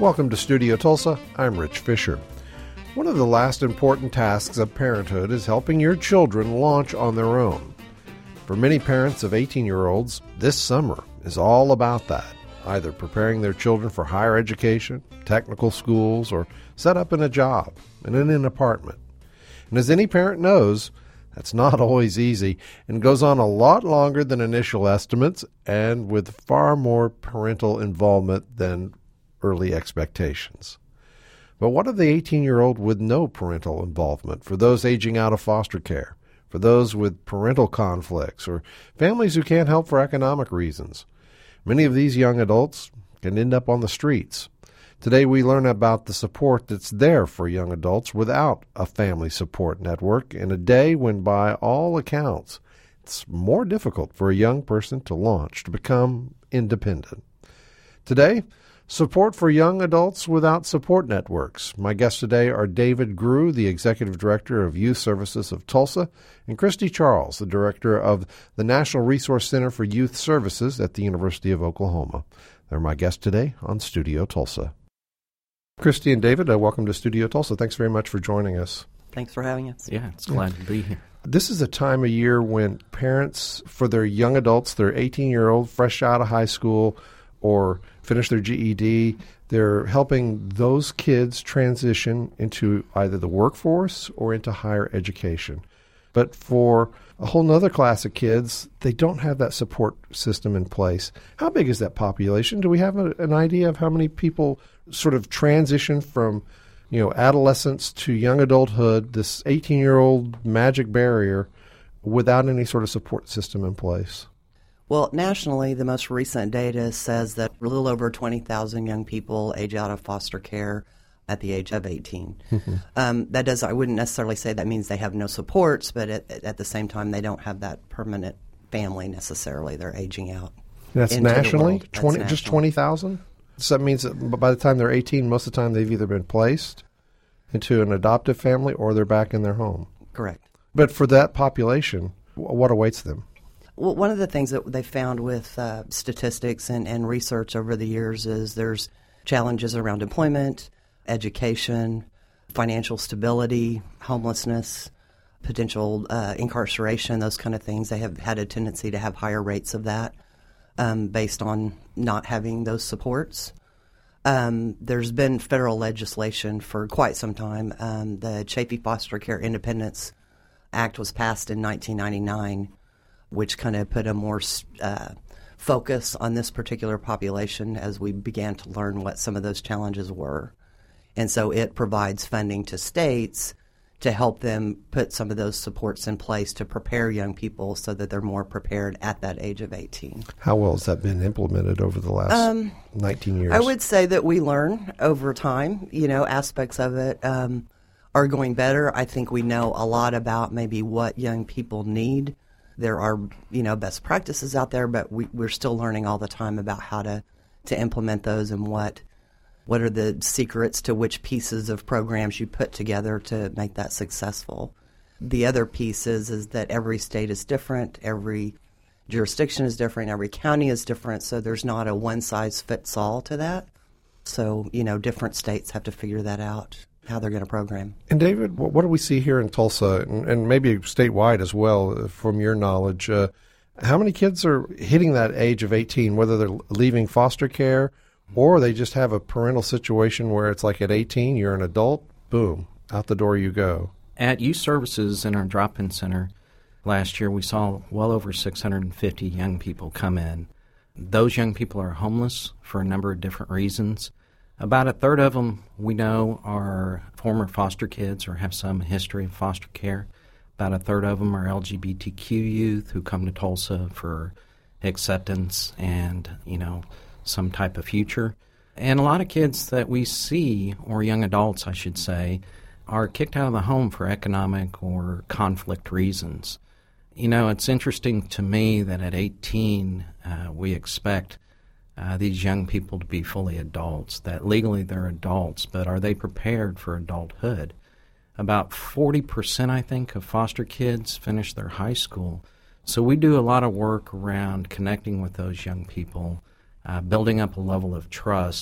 Welcome to Studio Tulsa. I'm Rich Fisher. One of the last important tasks of parenthood is helping your children launch on their own. For many parents of 18-year-olds, this summer is all about that, either preparing their children for higher education, technical schools, or set up in a job and in an apartment. And as any parent knows, that's not always easy and goes on a lot longer than initial estimates and with far more parental involvement than early expectations. But what of the 18-year-old with no parental involvement, for those aging out of foster care, for those with parental conflicts, or families who can't help for economic reasons? Many of these young adults can end up on the streets. Today we learn about the support that's there for young adults without a family support network in a day when, by all accounts, it's more difficult for a young person to launch, to become independent. Today, support for young adults without support networks. My guests today are David Grew, the Executive Director of Youth Services of Tulsa, and Christy Charles, the Director of the National Resource Center for Youth Services at the University of Oklahoma. They're my guests today on Studio Tulsa. Christy and David, welcome to Studio Tulsa. Thanks very much for joining us. Thanks for having us. Yeah, it's glad to be here. This is a time of year when parents, for their young adults, their 18-year-old, fresh out of high school, or finish their GED, they're helping those kids transition into either the workforce or into higher education. But for a whole nother class of kids, they don't have that support system in place. How big is that population? Do we have an idea of how many people sort of transition from, adolescence to young adulthood, this 18-year-old magic barrier, without any sort of support system in place? Well, nationally, the most recent data says that a little over 20,000 young people age out of foster care at the age of 18. Mm-hmm. I wouldn't necessarily say that means they have no supports, but at the same time, they don't have that permanent family necessarily. They're aging out. That's nationally? Just 20,000? So that means that by the time they're 18, most of the time they've either been placed into an adoptive family or they're back in their home. Correct. But for that population, what awaits them? Well, one of the things that they found with statistics and research over the years is there's challenges around employment, education, financial stability, homelessness, potential incarceration, those kind of things. They have had a tendency to have higher rates of that based on not having those supports. There's been federal legislation for quite some time. The Chafee Foster Care Independence Act was passed in 1999, which kind of put a more focus on this particular population as we began to learn what some of those challenges were. And so it provides funding to states to help them put some of those supports in place to prepare young people so that they're more prepared at that age of 18. How well has that been implemented over the last 19 years? I would say that we learn over time. Aspects of it are going better. I think we know a lot about maybe what young people need. There are, best practices out there, but we're still learning all the time about how to implement those and what are the secrets to which pieces of programs you put together to make that successful. The other piece is that every state is different, every jurisdiction is different, every county is different, so there's not a one-size-fits-all to that. So, different states have to figure that out, how they're going to program. And David, what do we see here in Tulsa, and maybe statewide as well, from your knowledge? How many kids are hitting that age of 18, whether they're leaving foster care or they just have a parental situation where it's like at 18, you're an adult, boom, out the door you go? At Youth Services in our drop-in center last year, we saw well over 650 young people come in. Those young people are homeless for a number of different reasons. About a third of them we know are former foster kids or have some history of foster care. About a third of them are LGBTQ youth who come to Tulsa for acceptance and, some type of future. And a lot of kids that we see, or young adults I should say, are kicked out of the home for economic or conflict reasons. It's interesting to me that at 18 we expect these young people to be fully adults, that legally they're adults, but are they prepared for adulthood? About 40%, I think, of foster kids finish their high school. So we do a lot of work around connecting with those young people, building up a level of trust,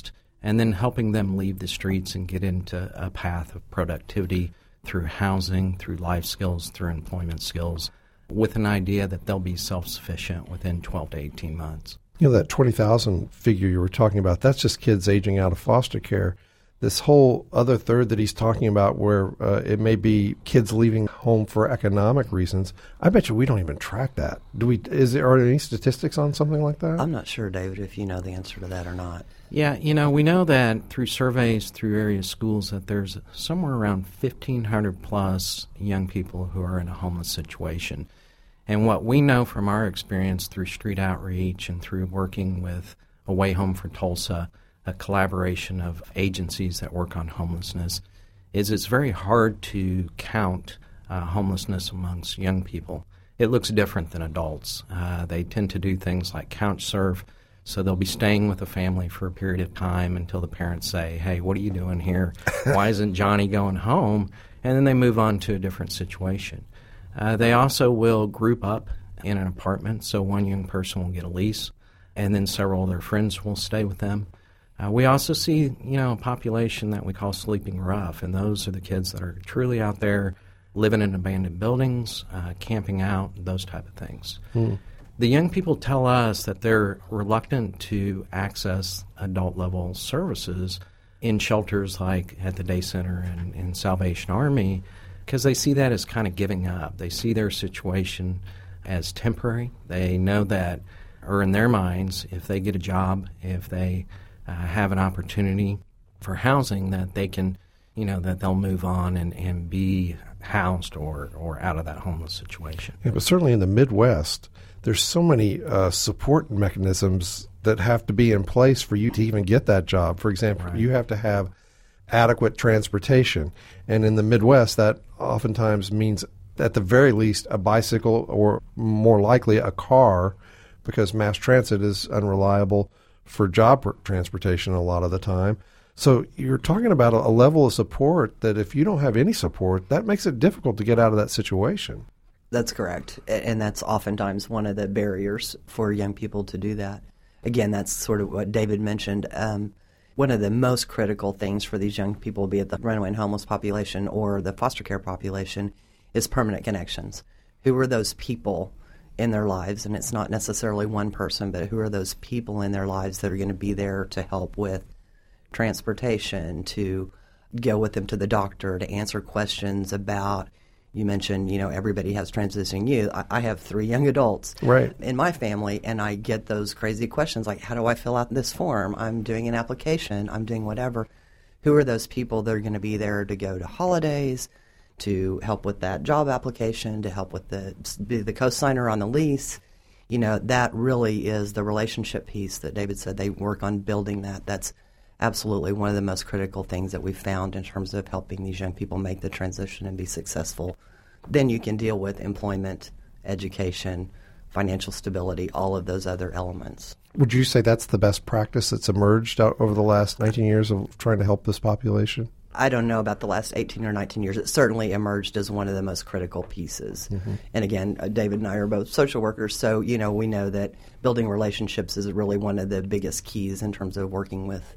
and then helping them leave the streets and get into a path of productivity through housing, through life skills, through employment skills, with an idea that they'll be self-sufficient within 12 to 18 months. You know, that 20,000 figure you were talking about, that's just kids aging out of foster care. This whole other third that he's talking about where it may be kids leaving home for economic reasons, I bet you we don't even track that. Are there any statistics on something like that? I'm not sure, David, if you know the answer to that or not. Yeah, we know that through surveys through area schools that there's somewhere around 1,500 plus young people who are in a homeless situation. And what we know from our experience through street outreach and through working with A Way Home for Tulsa, a collaboration of agencies that work on homelessness, is it's very hard to count homelessness amongst young people. It looks different than adults. They tend to do things like couch surf, so they'll be staying with a family for a period of time until the parents say, hey, what are you doing here? Why isn't Johnny going home? And then they move on to a different situation. They also will group up in an apartment, so one young person will get a lease, and then several of their friends will stay with them. We also see, a population that we call sleeping rough, and those are the kids that are truly out there living in abandoned buildings, camping out, those type of things. The young people tell us that they're reluctant to access adult-level services in shelters like at the Day Center and Salvation Army because they see that as kind of giving up. They see their situation as temporary. They know that, or in their minds, if they get a job, if they have an opportunity for housing, that they can, that they'll move on and be housed or out of that homeless situation. Yeah, but certainly in the Midwest, there's so many support mechanisms that have to be in place for you to even get that job. For example, Right. You have to have adequate transportation. And in the Midwest, that oftentimes means, at the very least, a bicycle or more likely a car, because mass transit is unreliable for job transportation a lot of the time. So you're talking about a level of support that if you don't have any support, that makes it difficult to get out of that situation. That's correct. And that's oftentimes one of the barriers for young people to do that. Again, that's sort of what David mentioned. One of the most critical things for these young people, be it the runaway and homeless population or the foster care population, is permanent connections. Who are those people in their lives? And it's not necessarily one person, but who are those people in their lives that are going to be there to help with transportation, to go with them to the doctor, to answer questions about, you mentioned, everybody has transitioning youth. I have 3 young adults Right. in my family, and I get those crazy questions like, how do I fill out this form? I'm doing an application. I'm doing whatever. Who are those people that are going to be there to go to holidays, to help with that job application, to help with be the co-signer on the lease? That really is the relationship piece that David said they work on building that. That's absolutely one of the most critical things that we've found in terms of helping these young people make the transition and be successful. Then you can deal with employment, education, financial stability, all of those other elements. Would you say that's the best practice that's emerged out over the last 19 years of trying to help this population? I don't know about the last 18 or 19 years. It certainly emerged as one of the most critical pieces. Mm-hmm. And again, David and I are both social workers, so we know that building relationships is really one of the biggest keys in terms of working with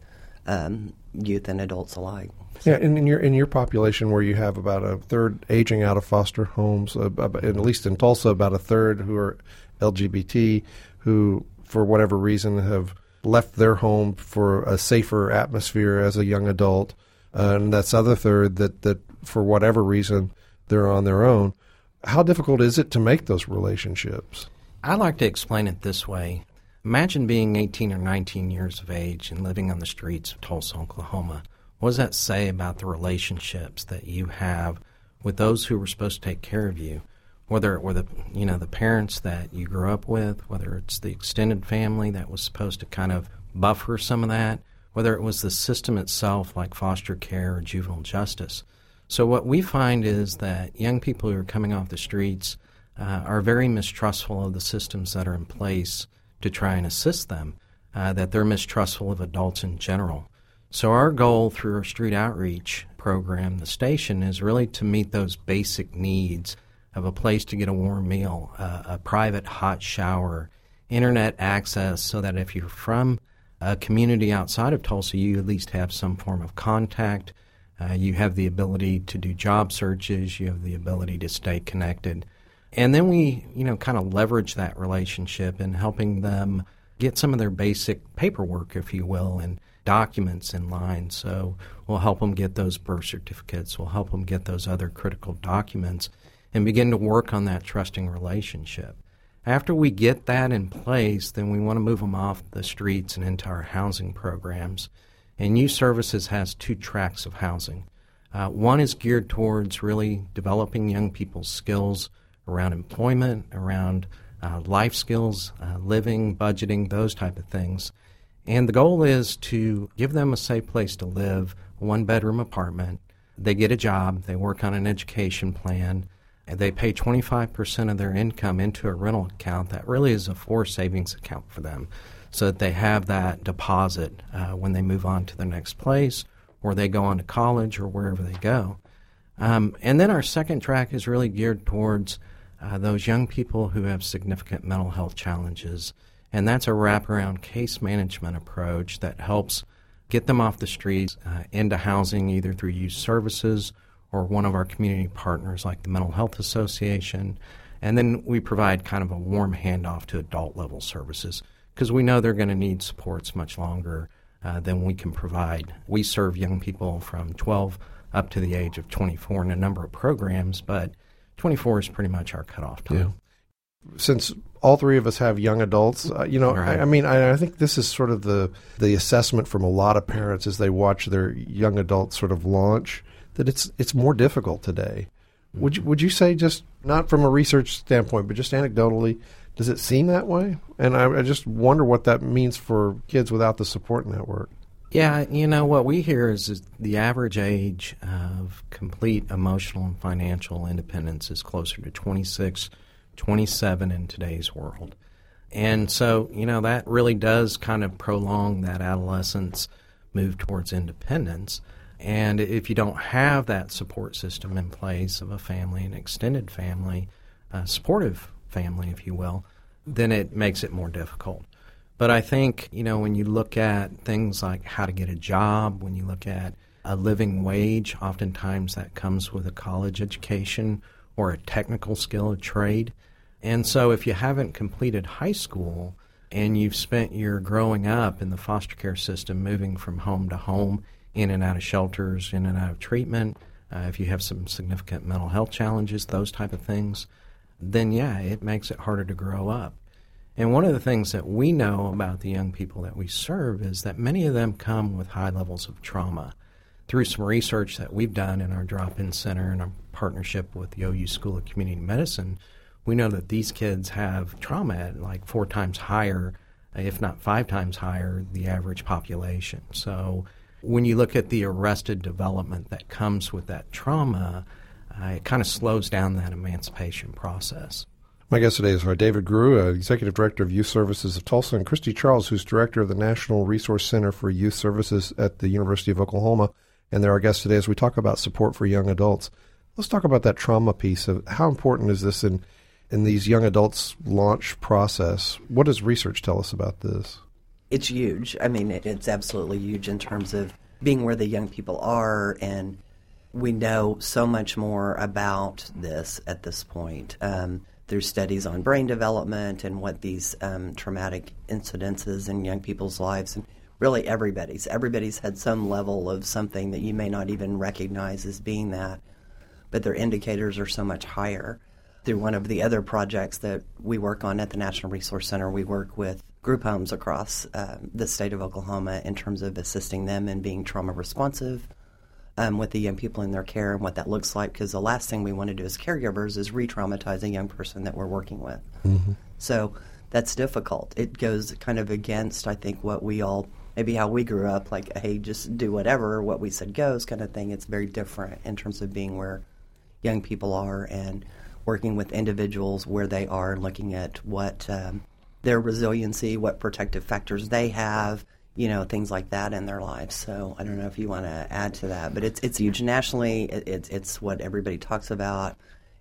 youth and adults alike. Yeah, and in your population, where you have about a third aging out of foster homes, at least in Tulsa, about a third who are LGBT, who for whatever reason have left their home for a safer atmosphere as a young adult, and that's other third that for whatever reason they're on their own. How difficult is it to make those relationships? I like to explain it this way. Imagine being 18 or 19 years of age and living on the streets of Tulsa, Oklahoma. What does that say about the relationships that you have with those who were supposed to take care of you? Whether it were the parents that you grew up with, whether it's the extended family that was supposed to kind of buffer some of that, whether it was the system itself like foster care or juvenile justice. So what we find is that young people who are coming off the streets are very mistrustful of the systems that are in place to try and assist them, that they're mistrustful of adults in general. So our goal through our street outreach program, the station, is really to meet those basic needs of a place to get a warm meal, a private hot shower, internet access, so that if you're from a community outside of Tulsa, you at least have some form of contact. You have the ability to do job searches. You have the ability to stay connected. And then we, kind of leverage that relationship in helping them get some of their basic paperwork, if you will, and documents in line. So we'll help them get those birth certificates. We'll help them get those other critical documents and begin to work on that trusting relationship. After we get that in place, then we want to move them off the streets and into our housing programs. And Youth Services has 2 tracks of housing. One is geared towards really developing young people's skills around employment, around life skills, living, budgeting, those type of things. And the goal is to give them a safe place to live, a 1-bedroom apartment. They get a job, they work on an education plan, and they pay 25% of their income into a rental account that really is a forced savings account for them, so that they have that deposit when they move on to the next place or they go on to college or wherever they go. And then our second track is really geared towards those young people who have significant mental health challenges. And that's a wraparound case management approach that helps get them off the streets into housing, either through Youth Services or one of our community partners like the Mental Health Association. And then we provide kind of a warm handoff to adult-level services because we know they're going to need supports much longer than we can provide. We serve young people from 12 up to the age of 24 in a number of programs, but 24 is pretty much our cutoff time. Yeah. Since all 3 of us have young adults, Right. I think this is sort of the assessment from a lot of parents as they watch their young adults sort of launch, that it's more difficult today. Would you say, just not from a research standpoint, but just anecdotally, does it seem that way? And I just wonder what that means for kids without the support network. Yeah, what we hear is the average age of complete emotional and financial independence is closer to 26, 27 in today's world. And so, that really does kind of prolong that adolescence move towards independence. And if you don't have that support system in place of a family, an extended family, a supportive family, if you will, then it makes it more difficult. But I think, when you look at things like how to get a job, when you look at a living wage, oftentimes that comes with a college education or a technical skill, a trade. And so if you haven't completed high school and you've spent your growing up in the foster care system, moving from home to home, in and out of shelters, in and out of treatment, if you have some significant mental health challenges, those type of things, then it makes it harder to grow up. And one of the things that we know about the young people that we serve is that many of them come with high levels of trauma. Through some research that we've done in our drop-in center and our partnership with the OU School of Community Medicine, we know that these kids have trauma at like 4 times higher, if not 5 times higher, the average population. So when you look at the arrested development that comes with that trauma, it kind of slows down that emancipation process. My guest today is David Grew, Executive Director of Youth Services of Tulsa, and Christy Charles, who's Director of the National Resource Center for Youth Services at the University of Oklahoma. And they're our guests today as we talk about support for young adults. Let's talk about that trauma piece of how important is this in these young adults' launch process. What does research tell us about this? It's huge. I mean, it's absolutely huge in terms of being where the young people are, and we know so much more about this at this point. There's studies on brain development and what these traumatic incidences in young people's lives, and really everybody's had some level of something that you may not even recognize as being that, but their indicators are so much higher. Through one of the other projects that we work on at the National Resource Center, we work with group homes across the state of Oklahoma in terms of assisting them in being trauma responsive with the young people in their care and what that looks like, because the last thing we want to do as caregivers is re-traumatize a young person that we're working with. Mm-hmm. So that's difficult. It goes kind of against, I think, what we all, maybe how we grew up, like, hey, just do whatever, what we said goes kind of thing. It's very different in terms of being where young people are and working with individuals where they are and looking at what their resiliency, what protective factors they have, things like that in their lives. So I don't know if you want to add to that, but it's huge nationally. It's what everybody talks about,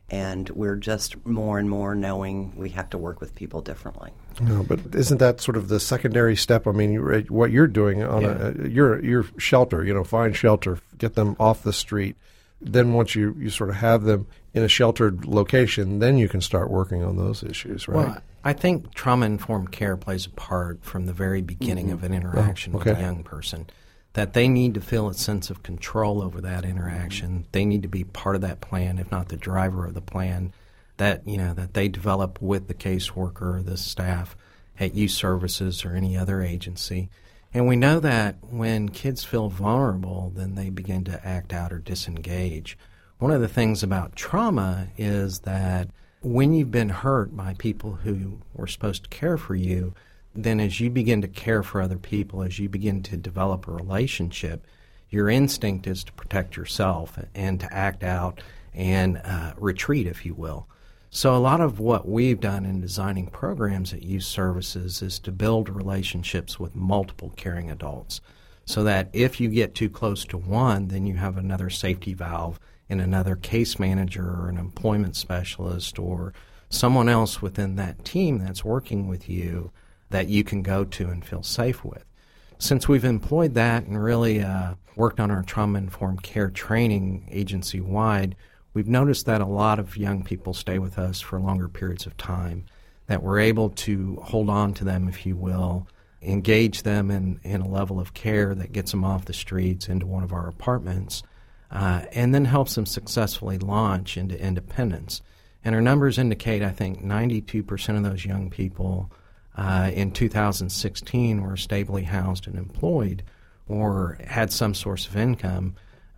And we're just more and more knowing we have to work with people differently. No, but isn't that sort of the secondary step? I mean, what you're doing on your shelter, find shelter, get them off the street. Then once you sort of have them in a sheltered location, then you can start working on those issues, right? Well, I think trauma-informed care plays a part from the very beginning of an interaction with a young person, that they need to feel a sense of control over that interaction. They need to be part of that plan, if not the driver of the plan, that they develop with the caseworker, the staff at youth services or any other agency. And we know that when kids feel vulnerable, then they begin to act out or disengage. One of the things about trauma is that when you've been hurt by people who were supposed to care for you, then as you begin to care for other people, as you begin to develop a relationship, your instinct is to protect yourself and to act out and retreat, if you will. So a lot of what we've done in designing programs at youth services is to build relationships with multiple caring adults so that if you get too close to one, then you have another safety valve in another case manager or an employment specialist or someone else within that team that's working with you that you can go to and feel safe with. Since we've employed that and really worked on our trauma-informed care training agency-wide, we've noticed that a lot of young people stay with us for longer periods of time, that we're able to hold on to them, if you will, engage them in a level of care that gets them off the streets into one of our apartments, and then helps them successfully launch into independence. And our numbers indicate, I think, 92% of those young people in 2016 were stably housed and employed or had some source of income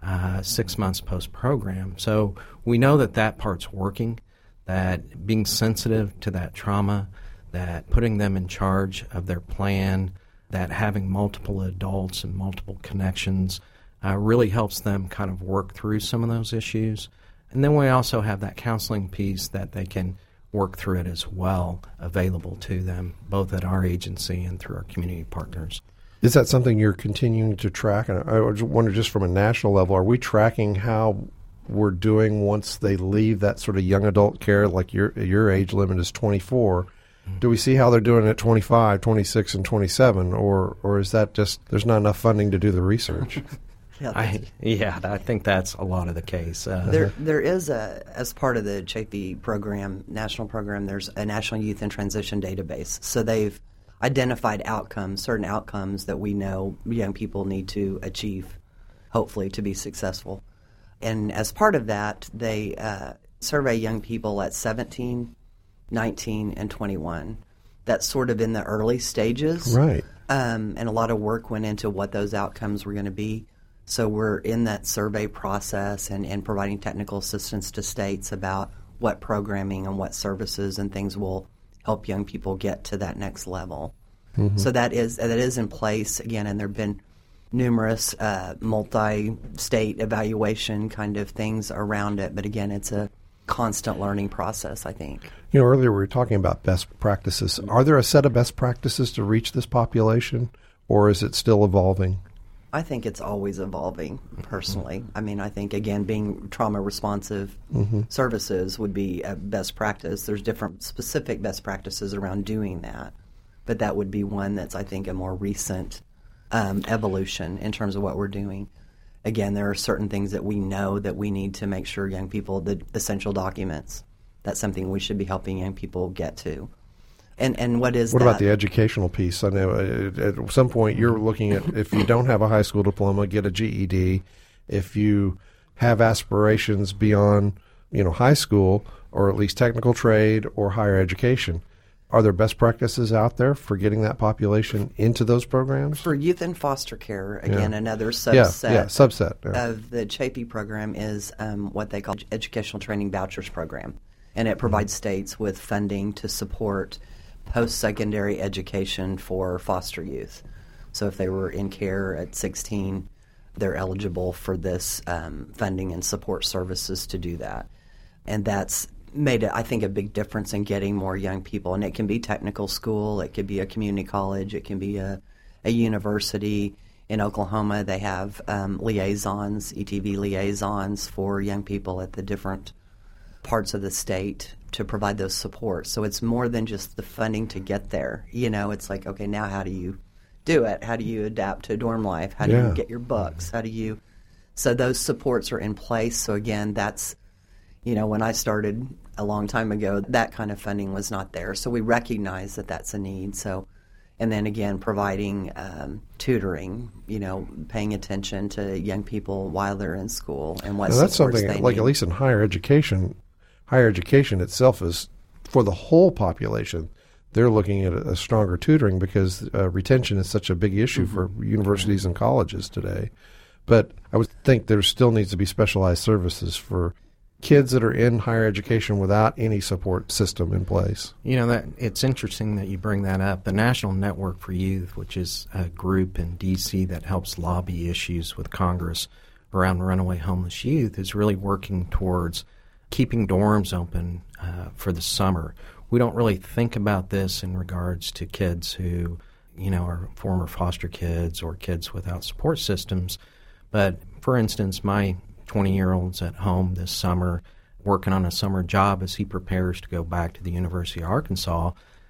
6 months post-program. So we know that part's working, that being sensitive to that trauma, that putting them in charge of their plan, that having multiple adults and multiple connections really helps them kind of work through some of those issues. And then we also have that counseling piece that they can work through it as well, available to them, both at our agency and through our community partners. Is that something you're continuing to track? And I wonder, just from a national level, are we tracking how we're doing once they leave that sort of young adult care, like your age limit is 24? Mm-hmm. Do we see how they're doing at 25, 26, and 27? Or is that just there's not enough funding to do the research? I think that's a lot of the case. There is as part of the CHAPI program, national program, there's a National Youth in Transition database. So they've identified certain outcomes that we know young people need to achieve, hopefully, to be successful. And as part of that, they survey young people at 17, 19, and 21. That's sort of in the early stages. Right. And a lot of work went into what those outcomes were going to be. So we're in that survey process and providing technical assistance to states about what programming and what services and things will help young people get to that next level. Mm-hmm. So that is in place, again, and there have been numerous multi-state evaluation kind of things around it. But again, it's a constant learning process, I think. Earlier we were talking about best practices. Are there a set of best practices to reach this population, or is it still evolving? I think it's always evolving, personally. I mean, I think, again, being trauma-responsive services would be a best practice. There's different specific best practices around doing that, but that would be one that's, I think, a more recent evolution in terms of what we're doing. Again, there are certain things that we know that we need to make sure young people, the essential documents, that's something we should be helping young people get to. And what about the educational piece? I know at some point you're looking at, if you don't have a high school diploma, get a GED. If you have aspirations beyond, high school, or at least technical trade or higher education, are there best practices out there for getting that population into those programs? For youth in foster care, again, another subset of the CHAPI program is what they call Educational Training Vouchers Program. And it provides states with funding to support post-secondary education for foster youth. So if they were in care at 16, they're eligible for this funding and support services to do that. And that's made, I think, a big difference in getting more young people. And it can be technical school, it could be a community college, it can be a university. In Oklahoma, they have liaisons, ETV liaisons for young people at the different parts of the state to provide those supports. So it's more than just the funding to get there. It's like, okay, now how do you do it? How do you adapt to dorm life? How do you get your books? So those supports are in place. So again, that's, when I started a long time ago, that kind of funding was not there. So we recognize that that's a need. So, and then again, providing tutoring, paying attention to young people while they're in school and what that's supports something they like need. At least in higher education itself is for the whole population. They're looking at a stronger tutoring because retention is such a big issue for universities and colleges today. But I would think there still needs to be specialized services for kids that are in higher education without any support system in place. That it's interesting that you bring that up. The National Network for Youth, which is a group in D.C. that helps lobby issues with Congress around runaway homeless youth, is really working towards keeping dorms open for the summer. We don't really think about this in regards to kids who, are former foster kids or kids without support systems. But, for instance, my 20-year-old's at home this summer working on a summer job as he prepares to go back to the University of Arkansas.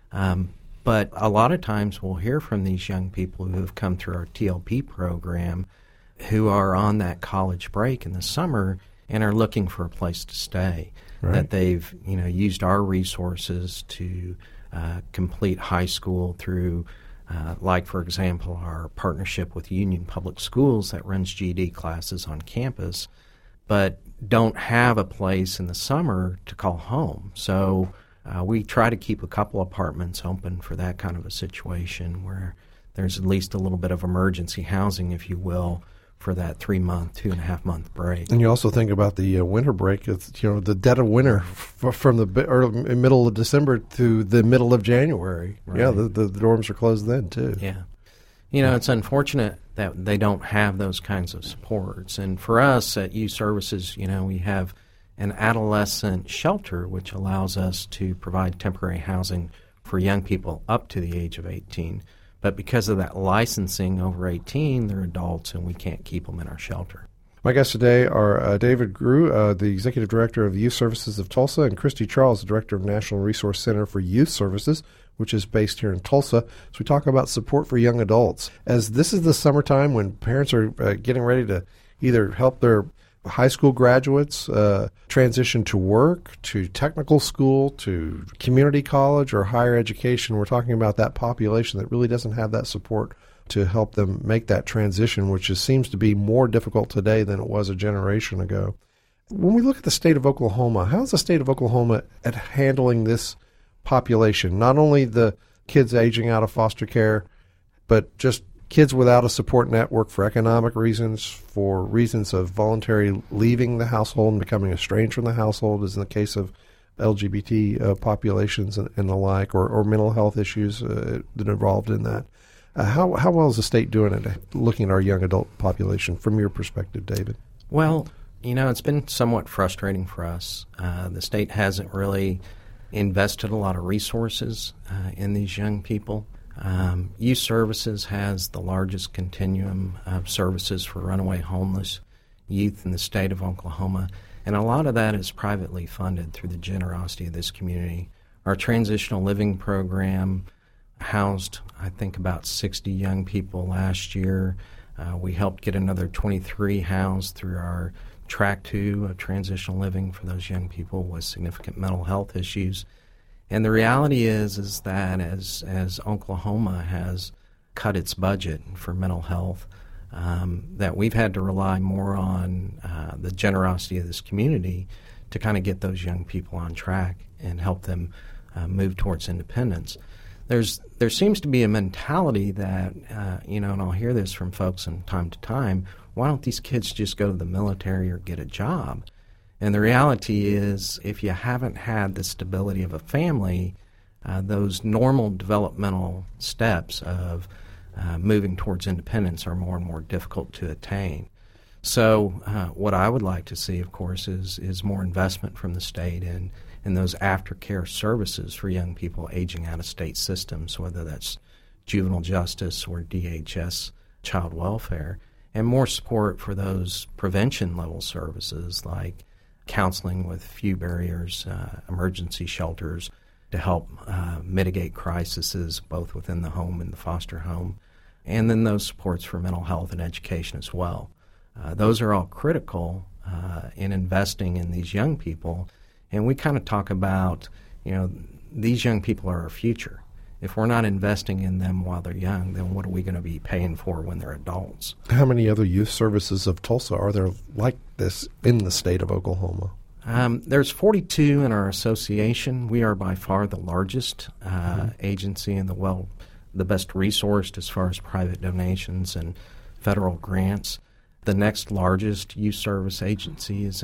But a lot of times we'll hear from these young people who have come through our TLP program who are on that college break in the summer and are looking for a place to stay. Right. That they've, used our resources to complete high school through like, for example, our partnership with Union Public Schools that runs GED classes on campus, but don't have a place in the summer to call home. So we try to keep a couple apartments open for that kind of a situation where there's at least a little bit of emergency housing, if you will, for that 3-month, 2.5-month break. And you also think about the winter break. It's, the dead of winter from the middle of December to the middle of January. Right. Yeah, the dorms are closed then, too. Yeah. It's unfortunate that they don't have those kinds of supports. And for us at Youth Services, we have an adolescent shelter, which allows us to provide temporary housing for young people up to the age of 18. But because of that licensing over 18, they're adults, and we can't keep them in our shelter. My guests today are David Grew, the Executive Director of the Youth Services of Tulsa, and Christy Charles, the Director of National Resource Center for Youth Services, which is based here in Tulsa. So we talk about support for young adults. As this is the summertime when parents are getting ready to either help their high school graduates transition to work, to technical school, to community college or higher education. We're talking about that population that really doesn't have that support to help them make that transition, which seems to be more difficult today than it was a generation ago. When we look at the state of Oklahoma, how's the state of Oklahoma at handling this population? Not only the kids aging out of foster care, but just kids without a support network for economic reasons, for reasons of voluntary leaving the household and becoming estranged from the household, as in the case of LGBT populations and the like, or mental health issues that are involved in that. How well is the state doing at looking at our young adult population from your perspective, David? Well, it's been somewhat frustrating for us. The state hasn't really invested a lot of resources in these young people. Youth Services has the largest continuum of services for runaway homeless youth in the state of Oklahoma, and a lot of that is privately funded through the generosity of this community. Our transitional living program housed, I think, about 60 young people last year. We helped get another 23 housed through our Track 2 of transitional living for those young people with significant mental health issues. And the reality is that as Oklahoma has cut its budget for mental health, that we've had to rely more on the generosity of this community to kind of get those young people on track and help them move towards independence. There seems to be a mentality that, and I'll hear this from folks from time to time, why don't these kids just go to the military or get a job? And the reality is, if you haven't had the stability of a family, those normal developmental steps of moving towards independence are more and more difficult to attain. So what I would like to see, of course, is more investment from the state in those aftercare services for young people aging out of state systems, whether that's juvenile justice or DHS child welfare, and more support for those prevention level services like counseling with few barriers, emergency shelters to help mitigate crises both within the home and the foster home, and then those supports for mental health and education as well. Those are all critical in investing in these young people, and we kind of talk about, these young people are our future. If we're not investing in them while they're young, then what are we going to be paying for when they're adults? How many other youth services of Tulsa are there like this in the state of Oklahoma? There's 42 in our association. We are by far the largest agency and the best resourced as far as private donations and federal grants. The next largest youth service agency is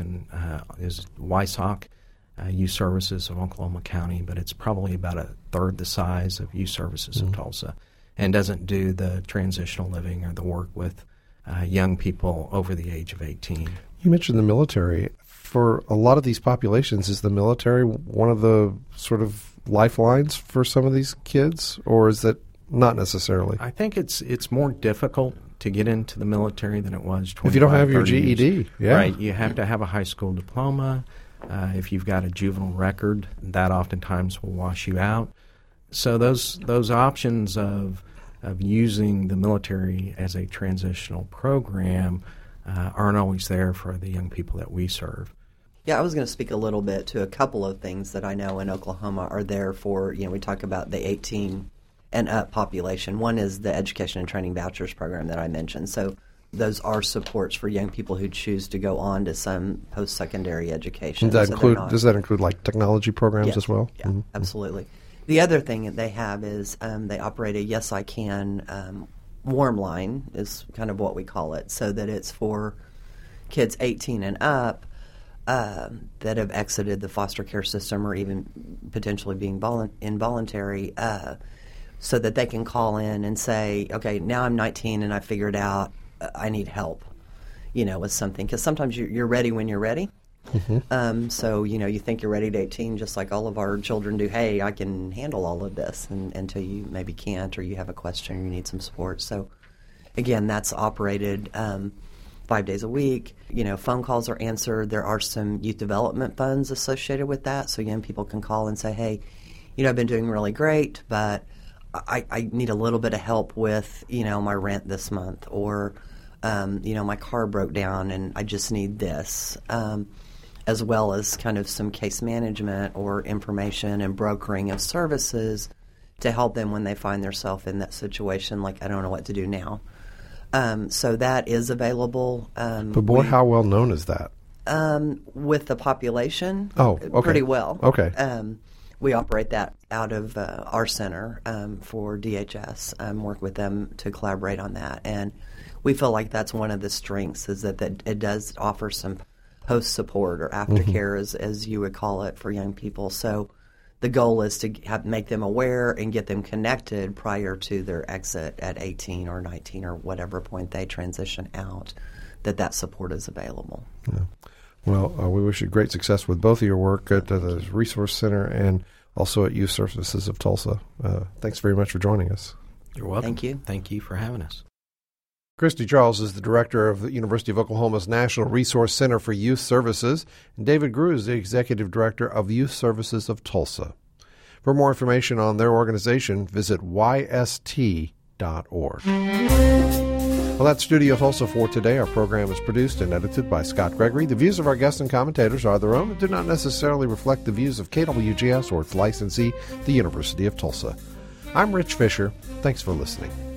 WYSOC, Youth Services of Oklahoma County, but it's probably about a third the size of Youth Services of Tulsa, and doesn't do the transitional living or the work with young people over the age of 18. You mentioned the military. For a lot of these populations, is the military one of the sort of lifelines for some of these kids, or is that not necessarily? I think it's more difficult to get into the military than it was 25, if you don't have your GED. Years. Yeah. Right. You have to have a high school diploma. If you've got a juvenile record, that oftentimes will wash you out. So those options of using the military as a transitional program aren't always there for the young people that we serve. Yeah, I was going to speak a little bit to a couple of things that I know in Oklahoma are there for, we talk about the 18 and up population. One is the Education and Training Vouchers program that I mentioned. So those are supports for young people who choose to go on to some post-secondary education. Does that include like technology programs as well? Yeah, absolutely. The other thing that they have is they operate a Yes I Can warm line is kind of what we call it, so that it's for kids 18 and up that have exited the foster care system or even potentially being involuntary, so that they can call in and say, okay, now I'm 19 and I figured out I need help, with something. Because sometimes you're ready when you're ready. Mm-hmm. So, you think you're ready to 18, just like all of our children do. Hey, I can handle all of this, and until you maybe can't, or you have a question, or you need some support. So, again, that's operated 5 days a week. Phone calls are answered. There are some youth development funds associated with that, so young people can call and say, hey, I've been doing really great, but I need a little bit of help with, my rent this month, or, my car broke down and I just need this, as well as kind of some case management or information and brokering of services to help them when they find themselves in that situation, like, I don't know what to do now. So that is available. But boy, how well known is that? With the population? Oh, okay. Pretty well. Okay. We operate that out of our center for DHS, work with them to collaborate on that. And we feel like that's one of the strengths, is that it does offer some post-support or aftercare, as you would call it, for young people. So the goal is to make them aware and get them connected prior to their exit at 18 or 19 or whatever point they transition out, that support is available. Yeah. Well, we wish you great success with both of your work at the Resource Center and also at Youth Services of Tulsa. Thanks very much for joining us. You're welcome. Thank you. Thank you for having us. Christy Charles is the director of the University of Oklahoma's National Resource Center for Youth Services, and David Grew is the executive director of Youth Services of Tulsa. For more information on their organization, visit yst.org. Well, that's Studio Tulsa for today. Our program is produced and edited by Scott Gregory. The views of our guests and commentators are their own and do not necessarily reflect the views of KWGS or its licensee, the University of Tulsa. I'm Rich Fisher. Thanks for listening.